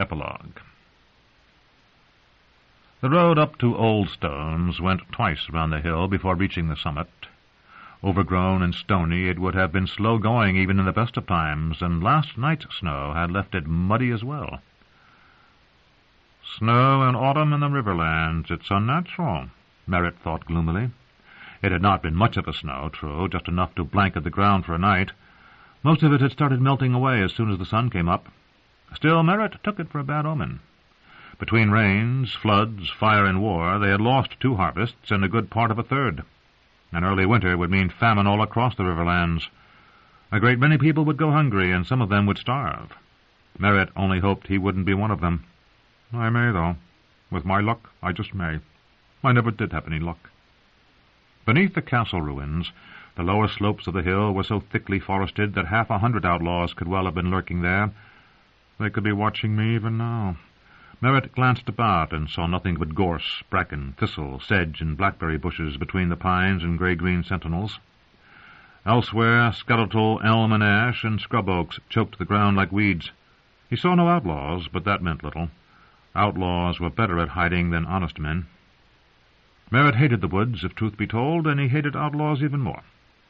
Epilogue. The road up to Old Stones went twice around the hill before reaching the summit. Overgrown and stony, it would have been slow going even in the best of times, and last night's snow had left it muddy as well. Snow in autumn in the Riverlands, it's unnatural, Merritt thought gloomily. It had not been much of a snow, true, just enough to blanket the ground for a night. Most of it had started melting away as soon as the sun came up. Still, Merritt took it for a bad omen. Between rains, floods, fire, and war, they had lost 2 harvests and a good part of a third. An early winter would mean famine all across the Riverlands. A great many people would go hungry, and some of them would starve. Merritt only hoped he wouldn't be one of them. I may, though. With my luck, I just may. I never did have any luck. Beneath the castle ruins, the lower slopes of the hill were so thickly forested that 100 outlaws could well have been lurking there. They could be watching me even now. Merritt glanced about and saw nothing but gorse, bracken, thistle, sedge, and blackberry bushes between the pines and gray-green sentinels. Elsewhere, skeletal elm and ash and scrub oaks choked the ground like weeds. He saw no outlaws, but that meant little. Outlaws were better at hiding than honest men. Merritt hated the woods, if truth be told, and he hated outlaws even more.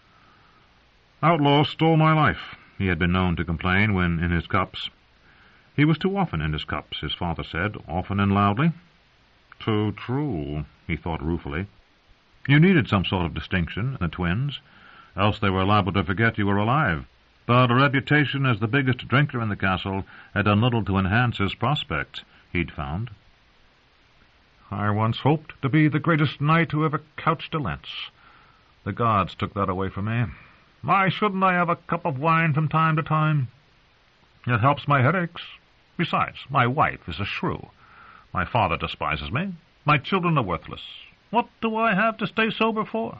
Outlaws stole my life, he had been known to complain when in his cups. He was too often in his cups, his father said, often and loudly. Too true, he thought ruefully. You needed some sort of distinction in the twins, else they were liable to forget you were alive. But a reputation as the biggest drinker in the castle had done little to enhance his prospects, he'd found. I once hoped to be the greatest knight who ever couched a lance. The gods took that away from me. Why shouldn't I have a cup of wine from time to time? It helps my headaches. Besides, my wife is a shrew. My father despises me. My children are worthless. What do I have to stay sober for?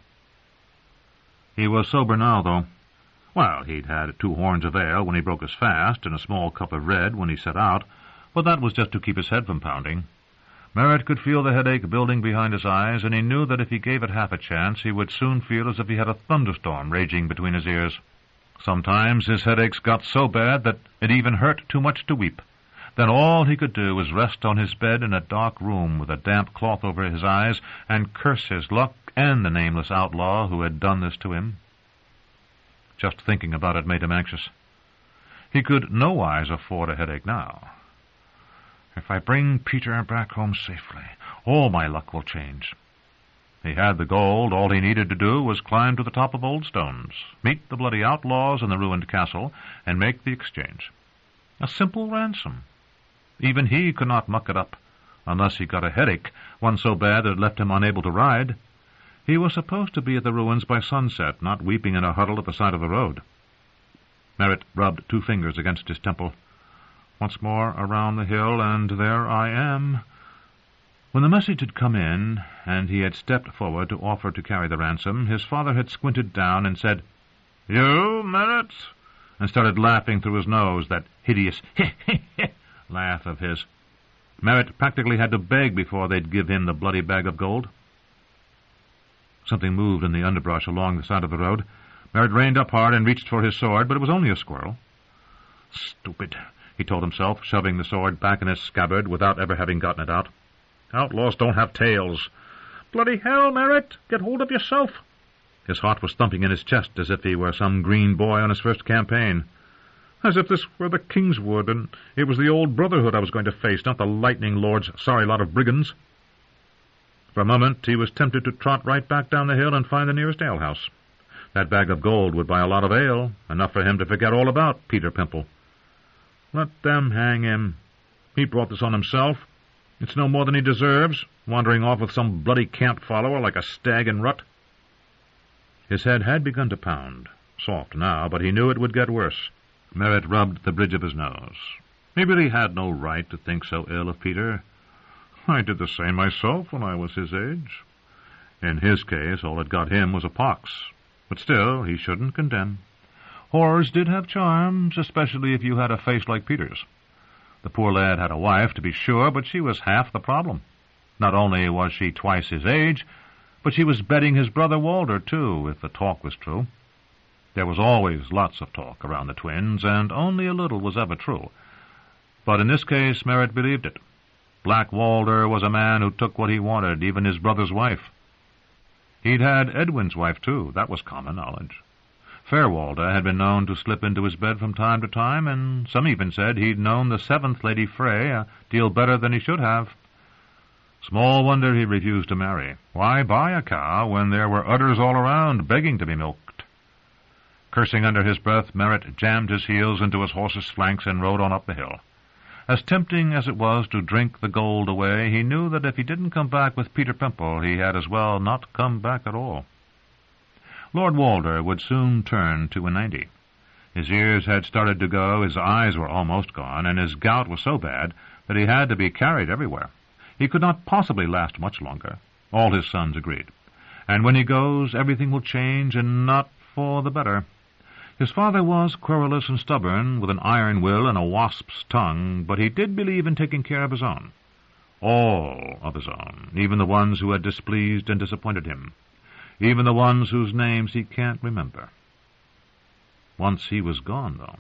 He was sober now, though. Well, he'd had 2 horns of ale when he broke his fast and a small cup of red when he set out, but that was just to keep his head from pounding. Merritt could feel the headache building behind his eyes, and he knew that if he gave it half a chance, he would soon feel as if he had a thunderstorm raging between his ears. Sometimes his headaches got so bad that it even hurt too much to weep. Then all he could do was rest on his bed in a dark room with a damp cloth over his eyes and curse his luck and the nameless outlaw who had done this to him. Just thinking about it made him anxious. He could nowise afford a headache now. If I bring Peter back home safely, all my luck will change. He had the gold. All he needed to do was climb to the top of Old Stones, meet the bloody outlaws in the ruined castle, and make the exchange. A simple ransom. Even he could not muck it up, unless he got a headache, one so bad that it left him unable to ride. He was supposed to be at the ruins by sunset, not weeping in a huddle at the side of the road. Merritt rubbed 2 fingers against his temple. Once more around the hill, and there I am. When the message had come in, and he had stepped forward to offer to carry the ransom, his father had squinted down and said, "You, Merritt?" and started laughing through his nose, that hideous laugh of his. Merritt practically had to beg before they'd give him the bloody bag of gold. Something moved in the underbrush along the side of the road. Merritt reined up hard and reached for his sword, but it was only a squirrel. Stupid, he told himself, shoving the sword back in its scabbard without ever having gotten it out. Outlaws don't have tails. Bloody hell, Merritt! Get hold of yourself! His heart was thumping in his chest as if he were some green boy on his first campaign. As if this were the Kingswood, and it was the old Brotherhood I was going to face, not the Lightning Lord's sorry lot of brigands. For a moment he was tempted to trot right back down the hill and find the nearest alehouse. That bag of gold would buy a lot of ale, enough for him to forget all about Peter Pimple. Let them hang him. He brought this on himself. It's no more than he deserves, wandering off with some bloody camp follower like a stag in rut. His head had begun to pound, soft now, but he knew it would get worse. Merritt rubbed the bridge of his nose. He really had no right to think so ill of Peter. I did the same myself when I was his age. In his case, all that got him was a pox. But still, he shouldn't condemn. Horrors did have charms, especially if you had a face like Peter's. The poor lad had a wife, to be sure, but she was half the problem. Not only was she twice his age, but she was bedding his brother Walter, too, if the talk was true. There was always lots of talk around the twins, and only a little was ever true. But in this case, Merritt believed it. Black Walder was a man who took what he wanted, even his brother's wife. He'd had Edwin's wife, too. That was common knowledge. Fairwalder had been known to slip into his bed from time to time, and some even said he'd known the seventh Lady Frey a deal better than he should have. Small wonder he refused to marry. Why buy a cow when there were udders all around begging to be milked? Cursing under his breath, Merritt jammed his heels into his horse's flanks and rode on up the hill. As tempting as it was to drink the gold away, he knew that if he didn't come back with Peter Pimple, he had as well not come back at all. Lord Walder would soon turn to 90. His ears had started to go, his eyes were almost gone, and his gout was so bad that he had to be carried everywhere. He could not possibly last much longer. All his sons agreed. And when he goes, everything will change, and not for the better. His father was querulous and stubborn, with an iron will and a wasp's tongue, but he did believe in taking care of his own. All of his own, even the ones who had displeased and disappointed him. Even the ones whose names he can't remember. Once he was gone, though.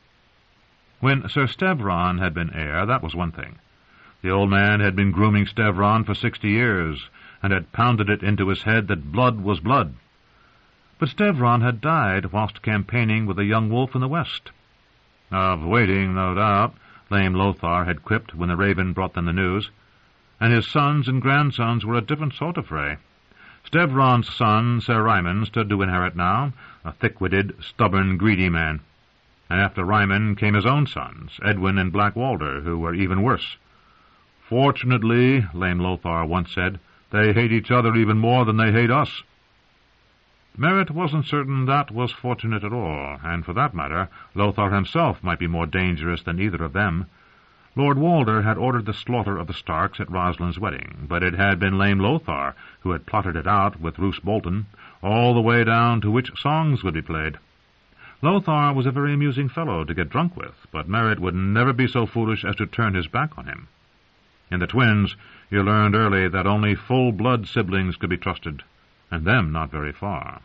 When Sir Stevron had been heir, that was one thing. The old man had been grooming Stevron for 60 years, and had pounded it into his head that blood was blood. But Stevron had died whilst campaigning with a young wolf in the west. Of waiting, no doubt, lame Lothar had quipped when the Raven brought them the news, and his sons and grandsons were a different sort of fray. Stevron's son, Sir Ryman, stood to inherit now, a thick-witted, stubborn, greedy man. And after Ryman came his own sons, Edwin and Black Walder, who were even worse. Fortunately, lame Lothar once said, they hate each other even more than they hate us. Merritt wasn't certain that was fortunate at all, and for that matter, Lothar himself might be more dangerous than either of them. Lord Walder had ordered the slaughter of the Starks at Rosalind's wedding, but it had been lame Lothar who had plotted it out with Roose Bolton, all the way down to which songs would be played. Lothar was a very amusing fellow to get drunk with, but Merritt would never be so foolish as to turn his back on him. In the twins, you learned early that only full-blood siblings could be trusted, and them not very far.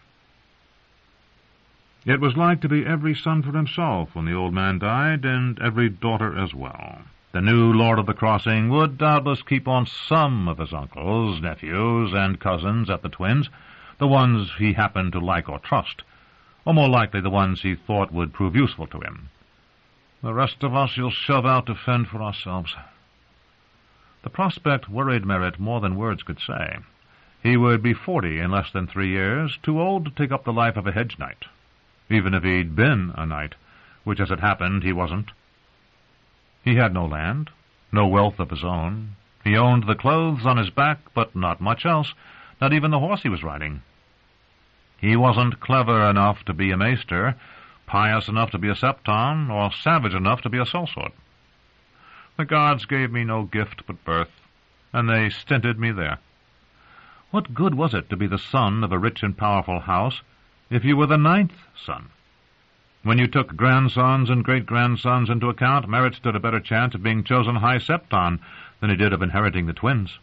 It was like to be every son for himself when the old man died, and every daughter as well. The new Lord of the Crossing would doubtless keep on some of his uncles, nephews, and cousins at the twins, the ones he happened to like or trust, or more likely the ones he thought would prove useful to him. The rest of us he'll shove out to fend for ourselves. The prospect worried Merritt more than words could say. He would be 40 in less than 3 years, too old to take up the life of a hedge knight, even if he'd been a knight, which, as it happened, he wasn't. He had no land, no wealth of his own. He owned the clothes on his back, but not much else, not even the horse he was riding. He wasn't clever enough to be a maester, pious enough to be a septon, or savage enough to be a sellsword. The gods gave me no gift but birth, and they stinted me there. What good was it to be the son of a rich and powerful house if you were the 9th son? When you took grandsons and great-grandsons into account, Merritt stood a better chance of being chosen High Septon than he did of inheriting the twins.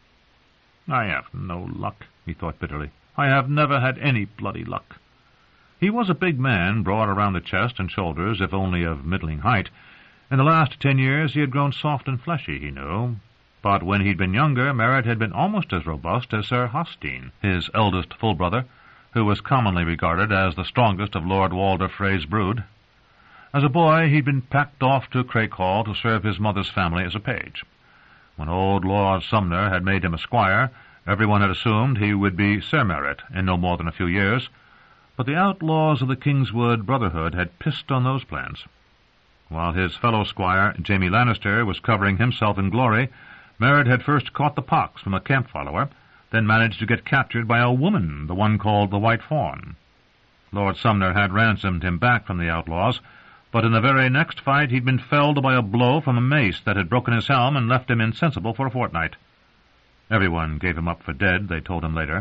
I have no luck, he thought bitterly. I have never had any bloody luck. He was a big man, broad around the chest and shoulders, if only of middling height. In the last 10 years he had grown soft and fleshy, he knew. But when he'd been younger, Merritt had been almost as robust as Sir Hostine, his eldest full brother, who was commonly regarded as the strongest of Lord Walder Frey's brood. As a boy, he'd been packed off to Craighall to serve his mother's family as a page. When old Lord Sumner had made him a squire, everyone had assumed he would be Sir Merritt in no more than a few years, but the outlaws of the Kingswood Brotherhood had pissed on those plans. While his fellow squire, Jamie Lannister, was covering himself in glory, Merritt had first caught the pox from a camp follower, then managed to get captured by a woman, the one called the White Fawn. Lord Sumner had ransomed him back from the outlaws, but in the very next fight he'd been felled by a blow from a mace that had broken his helm and left him insensible for a fortnight. Everyone gave him up for dead, they told him later.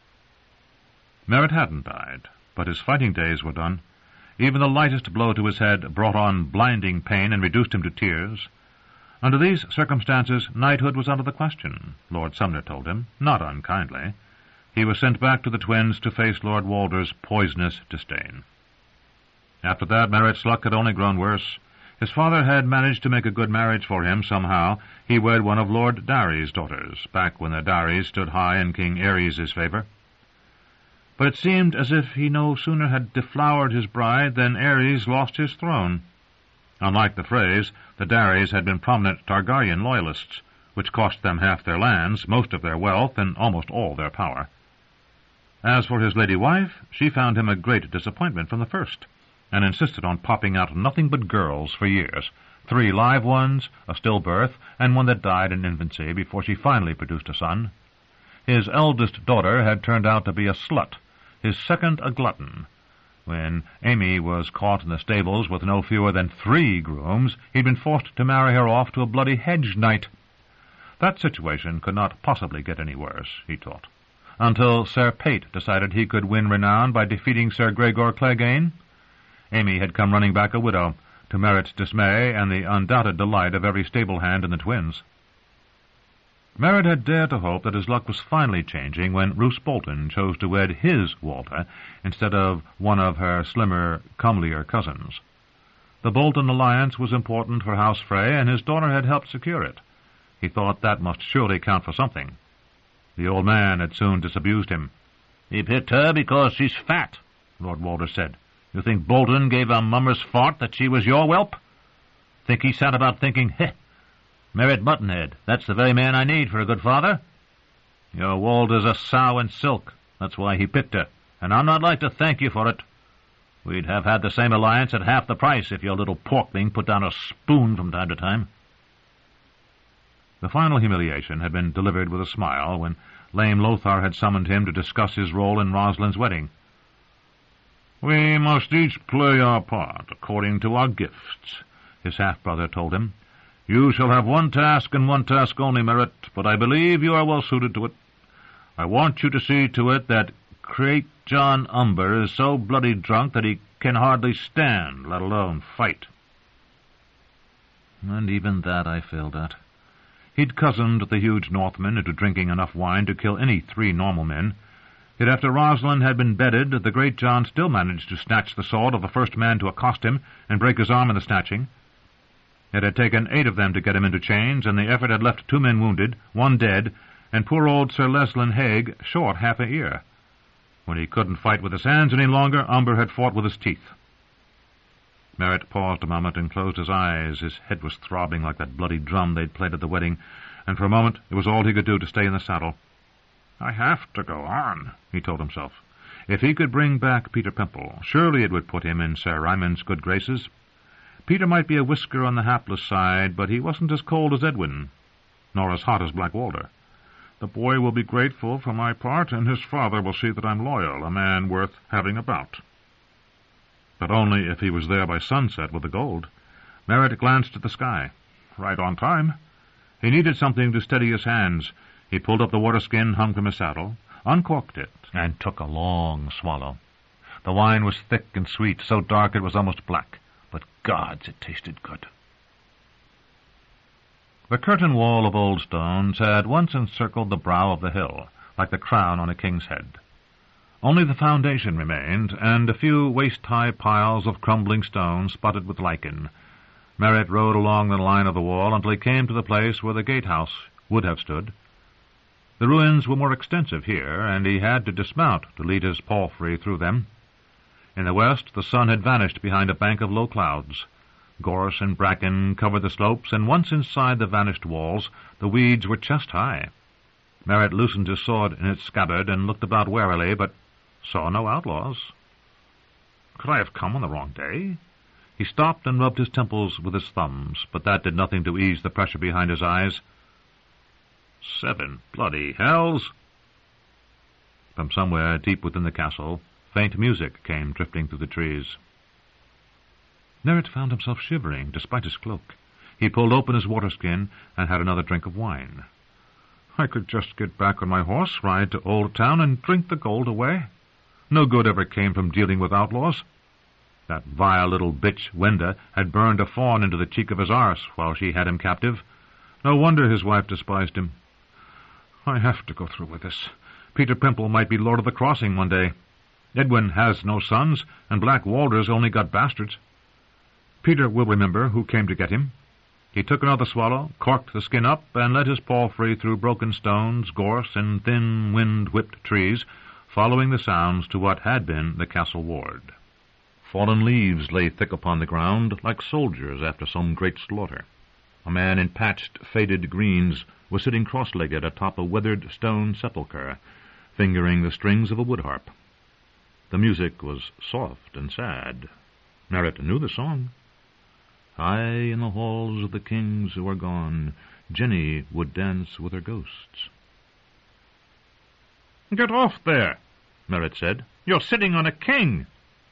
Merritt hadn't died, but his fighting days were done. Even the lightest blow to his head brought on blinding pain and reduced him to tears. Under these circumstances, knighthood was out of the question, Lord Sumner told him, not unkindly. He was sent back to the twins to face Lord Walder's poisonous disdain. After that, Merritt's luck had only grown worse. His father had managed to make a good marriage for him somehow. He wed one of Lord Darry's daughters, back when the Darrys stood high in King Ares's favour. But it seemed as if he no sooner had deflowered his bride than Ares lost his throne. Unlike the Freys, the Darrys had been prominent Targaryen loyalists, which cost them half their lands, most of their wealth, and almost all their power. As for his lady wife, she found him a great disappointment from the first, and insisted on popping out nothing but girls for years, 3 live ones, a stillbirth, and one that died in infancy before she finally produced a son. His eldest daughter had turned out to be a slut, his second a glutton. When Amy was caught in the stables with no fewer than 3 grooms, he'd been forced to marry her off to a bloody hedge knight. That situation could not possibly get any worse, he thought, until Sir Pate decided he could win renown by defeating Sir Gregor Clegane. Amy had come running back a widow, to Merritt's dismay and the undoubted delight of every stable hand in the twins. Merritt had dared to hope that his luck was finally changing when Roose Bolton chose to wed his Walter instead of one of her slimmer, comelier cousins. The Bolton alliance was important for House Frey, and his daughter had helped secure it. He thought that must surely count for something. The old man had soon disabused him. "He picked her because she's fat," Lord Walter said. "You think Bolton gave a mummer's fart that she was your whelp? Think he sat about thinking, Merritt Buttonhead, that's the very man I need for a good father? Your Walter's a sow in silk. That's why he picked her, and I'm not like to thank you for it. We'd have had the same alliance at half the price if your little porkling put down a spoon from time to time." The final humiliation had been delivered with a smile when lame Lothar had summoned him to discuss his role in Rosalind's wedding. "We must each play our part according to our gifts," his half-brother told him. "You shall have one task and one task only, Merritt, but I believe you are well suited to it. I want you to see to it that Great John Umber is so bloody drunk that he can hardly stand, let alone fight." And even that I failed at. He'd cozened the huge Northman into drinking enough wine to kill any 3 normal men, yet after Rosalind had been bedded, the Great John still managed to snatch the sword of the first man to accost him and break his arm in the snatching. It had taken 8 of them to get him into chains, and the effort had left 2 men wounded, 1 dead, and poor old Sir Leslin Haig short half a ear. When he couldn't fight with his hands any longer, Umber had fought with his teeth. Merritt paused a moment and closed his eyes. His head was throbbing like that bloody drum they'd played at the wedding, and for a moment it was all he could do to stay in the saddle. "I have to go on," he told himself. If he could bring back Peter Pimple, surely it would put him in Sir Ryman's good graces. Peter might be a whisker on the hapless side, but he wasn't as cold as Edwin, nor as hot as Black Walder. The boy will be grateful for my part, and his father will see that I'm loyal, a man worth having about. But only if he was there by sunset with the gold. Merritt glanced at the sky. Right on time. He needed something to steady his hands. He pulled up the waterskin hung from his saddle, uncorked it, and took a long swallow. The wine was thick and sweet, so dark it was almost black. But gods, it tasted good. The curtain wall of old stones had once encircled the brow of the hill, like the crown on a king's head. Only the foundation remained, and a few waist-high piles of crumbling stone spotted with lichen. Merritt rode along the line of the wall until he came to the place where the gatehouse would have stood. The ruins were more extensive here, and he had to dismount to lead his palfrey through them. In the west, the sun had vanished behind a bank of low clouds. Gorse and bracken covered the slopes, and once inside the vanished walls, the weeds were chest-high. Merritt loosened his sword in its scabbard and looked about warily, but saw no outlaws. Could I have come on the wrong day? He stopped and rubbed his temples with his thumbs, but that did nothing to ease the pressure behind his eyes. 7 bloody hells! From somewhere deep within the castle, faint music came drifting through the trees. Merritt found himself shivering, despite his cloak. He pulled open his waterskin and had another drink of wine. I could just get back on my horse, ride to Old Town, and drink the gold away. No good ever came from dealing with outlaws. That vile little bitch, Wenda, had burned a fawn into the cheek of his arse while she had him captive. No wonder his wife despised him. I have to go through with this. Peter Pimple might be Lord of the Crossing one day. Edwin has no sons, and Black Walder's only got bastards. Peter will remember who came to get him. He took another swallow, corked the skin up, and let his paw free through broken stones, gorse, and thin wind-whipped trees, following the sounds to what had been the castle ward. Fallen leaves lay thick upon the ground, like soldiers after some great slaughter. A man in patched, faded greens was sitting cross-legged atop a weathered stone sepulchre, fingering the strings of a wood-harp. The music was soft and sad. Merritt knew the song. High in the halls of the kings who are gone, Jenny would dance with her ghosts. "Get off there," Merritt said. "You're sitting on a king."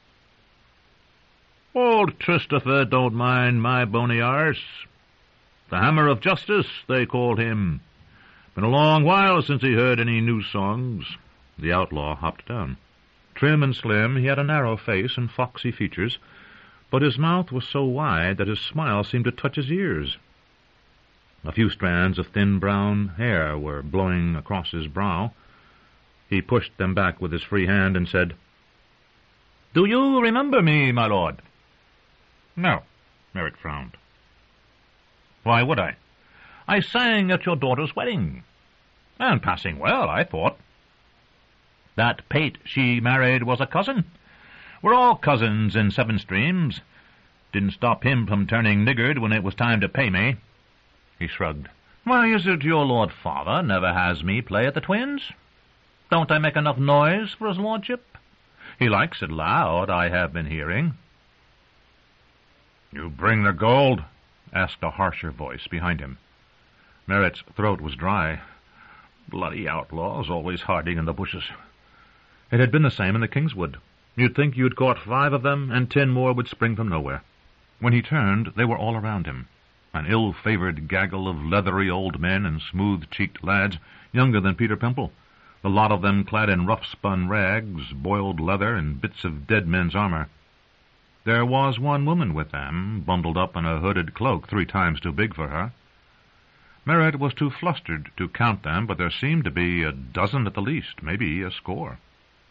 "Old Christopher don't mind my bony arse. The Hammer of Justice, they called him. Been a long while since he heard any new songs." The outlaw hopped down. Trim and slim, he had a narrow face and foxy features, but his mouth was so wide that his smile seemed to touch his ears. A few strands of thin brown hair were blowing across his brow. He pushed them back with his free hand and said, "Do you remember me, my lord?" "No," Merritt frowned. "Why would I? I sang at your daughter's wedding. And passing well, I thought. That Pate she married was a cousin. We're all cousins in Seven Streams. Didn't stop him from turning niggard when it was time to pay me." He shrugged. "Why is it your Lord Father never has me play at the Twins? Don't I make enough noise for his lordship? He likes it loud, I have been hearing." "You bring the gold?" asked a harsher voice behind him. Merritt's throat was dry. Bloody outlaws, always hiding in the bushes. It had been the same in the Kingswood. You'd think you'd caught 5 of them, and 10 more would spring from nowhere. When he turned, they were all around him, an ill-favored gaggle of leathery old men and smooth-cheeked lads, younger than Peter Pimple, the lot of them clad in rough-spun rags, boiled leather, and bits of dead men's armor. There was one woman with them, bundled up in a hooded cloak 3 times too big for her. Merritt was too flustered to count them, but there seemed to be a dozen at the least, maybe a score.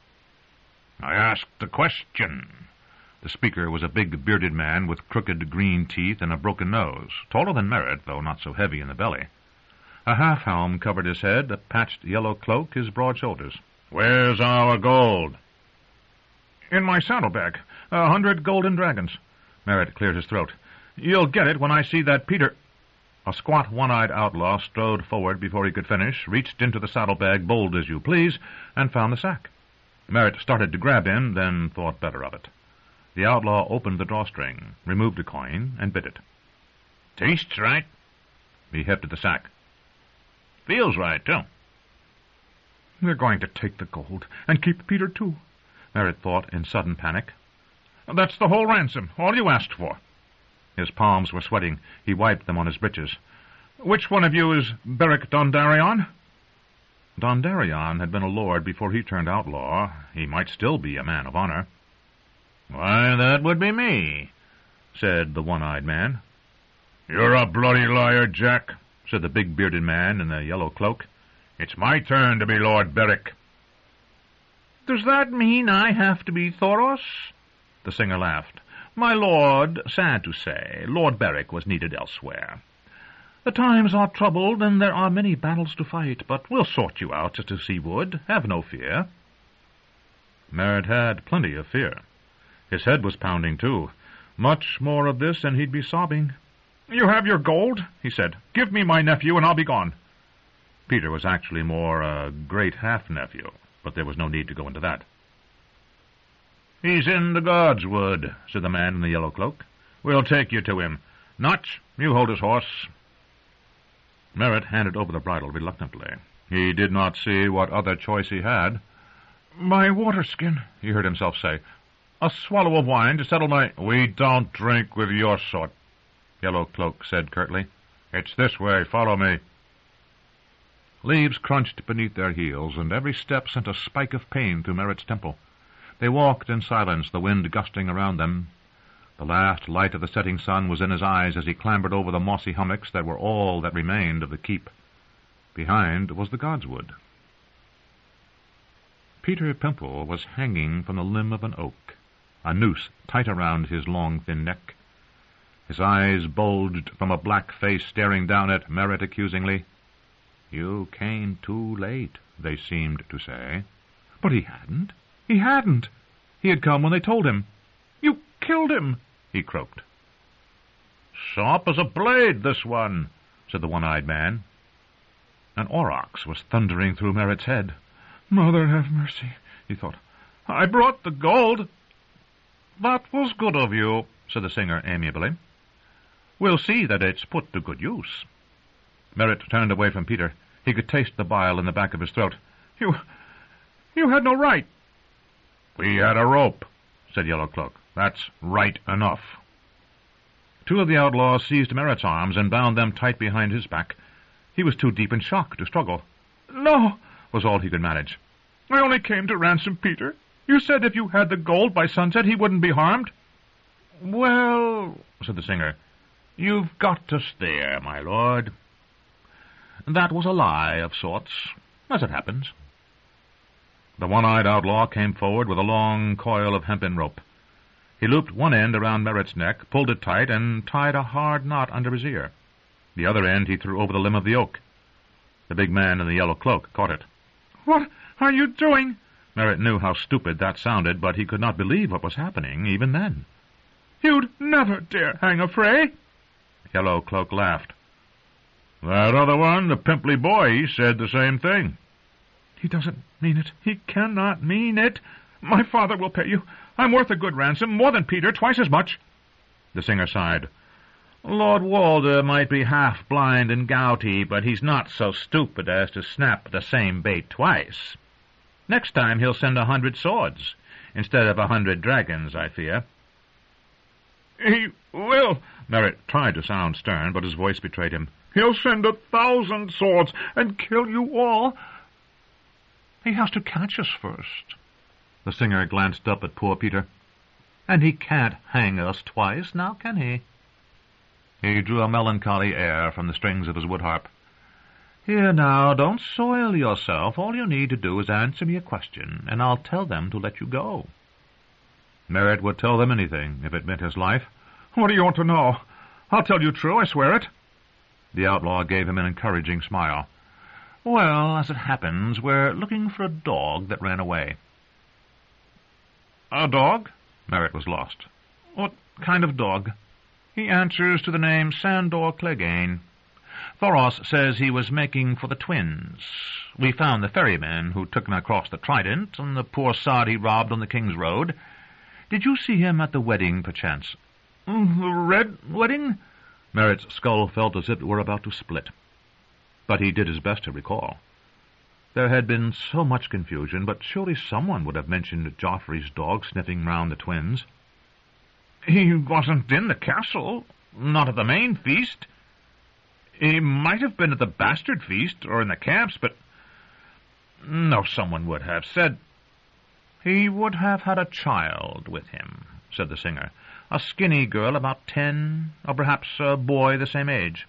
"I asked a question." The speaker was a big bearded man with crooked green teeth and a broken nose, taller than Merritt, though not so heavy in the belly. A half-helm covered his head, a patched yellow cloak his broad shoulders. "Where's our gold?" "In my saddlebag. 100 golden dragons." Merritt cleared his throat. "You'll get it when I see that Peter—" A squat, one-eyed outlaw strode forward before he could finish, reached into the saddlebag, bold as you please, and found the sack. Merritt started to grab him, then thought better of it. The outlaw opened the drawstring, removed a coin, and bit it. "Tastes right." He hefted the sack. "Feels right, too." "They're going to take the gold, and keep Peter, too," Merritt thought in sudden panic. "That's the whole ransom, all you asked for." His palms were sweating. He wiped them on his breeches. "Which one of you is Beric Dondarrion?" Dondarrion had been a lord before he turned outlaw. He might still be a man of honor. "Why, that would be me," said the one-eyed man. "You're a bloody liar, Jack," said the big bearded man in the yellow cloak. "It's my turn to be Lord Beric." "Does that mean I have to be Thoros?" The singer laughed. "My lord, sad to say, Lord Beric was needed elsewhere. The times are troubled, and there are many battles to fight, but we'll sort you out just as he would. Have no fear." Merritt had plenty of fear. His head was pounding, too. Much more of this, and he'd be sobbing. "You have your gold," he said. "Give me my nephew, and I'll be gone." Peter was actually more a great half-nephew, but there was no need to go into that. "He's in the Godswood," said the man in the yellow cloak. "We'll take you to him. Notch, you hold his horse." Merritt handed over the bridle reluctantly. He did not see what other choice he had. "My water-skin," he heard himself say. "A swallow of wine to settle my—" "We don't drink with your sort," Yellow Cloak said curtly. "It's this way. Follow me." Leaves crunched beneath their heels, and every step sent a spike of pain through Merritt's temple. They walked in silence, the wind gusting around them. The last light of the setting sun was in his eyes as he clambered over the mossy hummocks that were all that remained of the keep. Behind was the Godswood. Peter Pimple was hanging from the limb of an oak, a noose tight around his long, thin neck. His eyes bulged from a black face staring down at Merritt accusingly. "You came too late," they seemed to say. But he hadn't. He hadn't. He had come when they told him. "You killed him," he croaked. "Sharp as a blade, this one," said the one-eyed man. An aurochs was thundering through Merritt's head. "Mother have mercy," he thought. "I brought the gold." "That was good of you," said the singer amiably. "We'll see that it's put to good use." Merritt turned away from Peter. He could taste the bile in the back of his throat. You had no right." "We had a rope," said Yellow Cloak. "That's right enough." Two of the outlaws seized Merritt's arms and bound them tight behind his back. He was too deep in shock to struggle. "No," was all he could manage. "I only came to ransom Peter. You said if you had the gold by sunset he wouldn't be harmed." "Well," said the singer, "you've got to stare, my lord. That was a lie of sorts, as it happens." The one-eyed outlaw came forward with a long coil of hempen rope. He looped one end around Merritt's neck, pulled it tight, and tied a hard knot under his ear. The other end he threw over the limb of the oak. The big man in the yellow cloak caught it. "What are you doing?" Merritt knew how stupid that sounded, but he could not believe what was happening, even then. "You'd never dare hang a Fray." Yellow Cloak laughed. "That other one, the pimply boy, he said the same thing." "He doesn't mean it. He cannot mean it. My father will pay you. I'm worth a good ransom, more than Peter, twice as much." The singer sighed. "Lord Walder might be half-blind and gouty, but he's not so stupid as to snap the same bait twice. Next time he'll send 100 swords, instead of 100 dragons, I fear." "He will." Merritt tried to sound stern, but his voice betrayed him. "He'll send 1,000 swords and kill you all." "He has to catch us first." The singer glanced up at poor Peter. "And he can't hang us twice, now can he?" He drew a melancholy air from the strings of his wood-harp. "Here now, don't soil yourself. All you need to do is answer me a question, and I'll tell them to let you go." Merritt would tell them anything if it meant his life. "What do you want to know? I'll tell you true, I swear it." The outlaw gave him an encouraging smile. "Well, as it happens, we're looking for a dog that ran away." "A dog?" Merritt was lost. "What kind of dog?" "He answers to the name Sandor Clegane. Thoros says he was making for the twins. We found the ferryman who took him across the Trident, and the poor sod he robbed on the King's Road. Did you see him at the wedding, perchance?" "The Red Wedding?" Merritt's skull felt as if it were about to split. But he did his best to recall. There had been so much confusion, but surely someone would have mentioned Joffrey's dog sniffing round the twins. "He wasn't in the castle, not at the main feast. He might have been at the bastard feast, or in the camps, but... No, someone would have said..." "He would have had a child with him," said the singer. "A skinny girl about 10, or perhaps a boy the same age."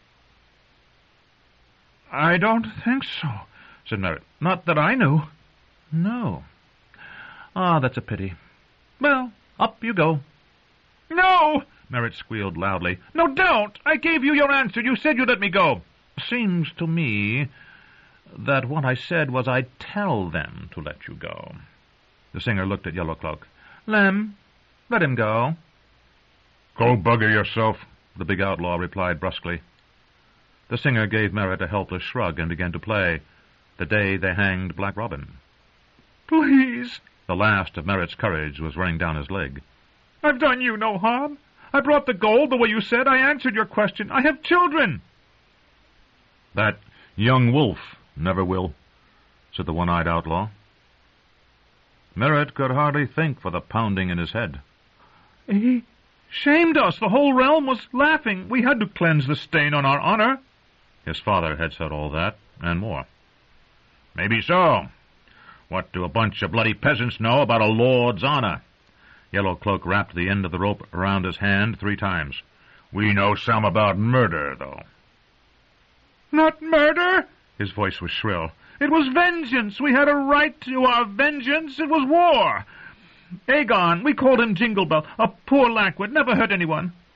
"I don't think so," said Merritt. "Not that I knew." "No. Ah, that's a pity. Well, up you go." "No!" Merritt squealed loudly. "No, don't! I gave you your answer. You said you'd let me go." "Seems to me that what I said was I'd tell them to let you go." The singer looked at Yellow Cloak. "Lem, let him go." "Go bugger yourself," the big outlaw replied brusquely. The singer gave Merritt a helpless shrug and began to play "The Day They Hanged Black Robin." "Please!" The last of Merritt's courage was running down his leg. "I've done you no harm. I brought the gold the way you said. I answered your question. I have children." "That young wolf never will," said the one-eyed outlaw. Merritt could hardly think for the pounding in his head. "He shamed us. The whole realm was laughing. We had to cleanse the stain on our honor." His father had said all that, and more. "Maybe so. What do a bunch of bloody peasants know about a lord's honor?" Yellow Cloak wrapped the end of the rope around his hand 3 times. "We know some about murder, though." "Not murder!" His voice was shrill. "It was vengeance. We had a right to our vengeance. It was war. Aegon, we called him Jingle Bell, a poor lackwit, never hurt anyone.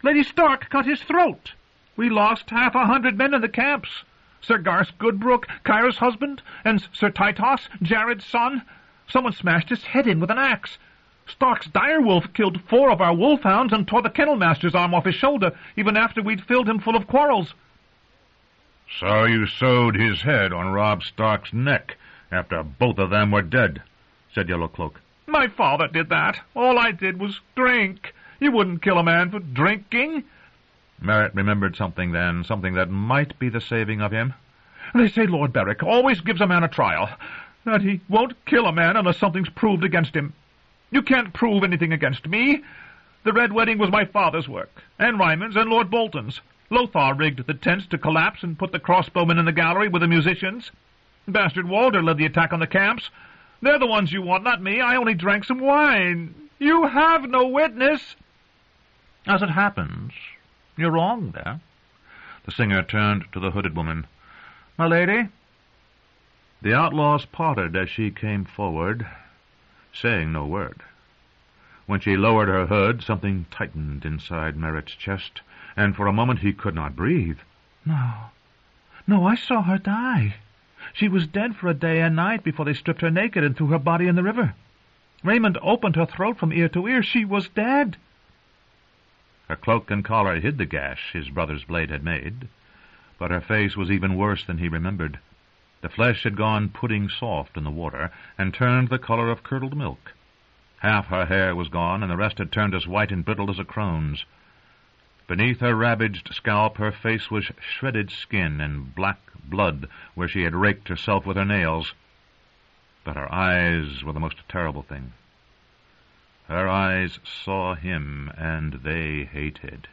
Lady Stark cut his throat. We lost 100 men in the camps. Sir Garth Goodbrook, Kyra's husband, and Sir Tytos, Jared's son. Someone smashed his head in with an axe. Stark's direwolf killed 4 of our wolfhounds and tore the kennel-master's arm off his shoulder, even after we'd filled him full of quarrels. So you sewed his head on Robb Stark's neck after both of them were dead, said Yellowcloak. My father did that. All I did was drink. You wouldn't kill a man for drinking. Merritt remembered something then, something that might be the saving of him. They say Lord Beric always gives a man a trial, that he won't kill a man unless something's proved against him. You can't prove anything against me. The Red Wedding was my father's work, and Ryman's and Lord Bolton's. Lothar rigged the tents to collapse and put the crossbowmen in the gallery with the musicians. Bastard Walder led the attack on the camps. They're the ones you want, not me. I only drank some wine. You have no witness. As it happens, you're wrong there. The singer turned to the hooded woman. My lady? The outlaws parted as she came forward, saying no word. When she lowered her hood, something tightened inside Merritt's chest, and for a moment he could not breathe. No, I saw her die. She was dead for a day and night before they stripped her naked and threw her body in the river. Raymond opened her throat from ear to ear. She was dead. Her cloak and collar hid the gash his brother's blade had made, but her face was even worse than he remembered. The flesh had gone pudding soft in the water, and turned the color of curdled milk. Half her hair was gone, and the rest had turned as white and brittle as a crone's. Beneath her ravaged scalp her face was shredded skin and black blood where she had raked herself with her nails. But her eyes were the most terrible thing. Her eyes saw him, and they hated.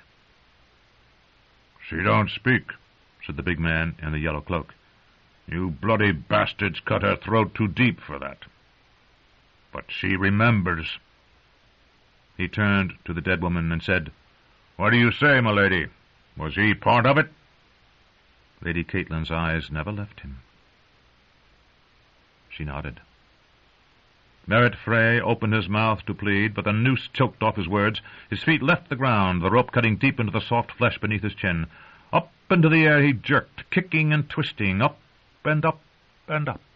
"She don't speak," said the big man in the yellow cloak. "You bloody bastards cut her throat too deep for that. But she remembers." He turned to the dead woman and said, "What do you say, my lady? Was he part of it?" Lady Caitlin's eyes never left him. She nodded. Merritt Frey opened his mouth to plead, but the noose choked off his words. His feet left the ground, the rope cutting deep into the soft flesh beneath his chin. Up into the air he jerked, kicking and twisting, up and up and up.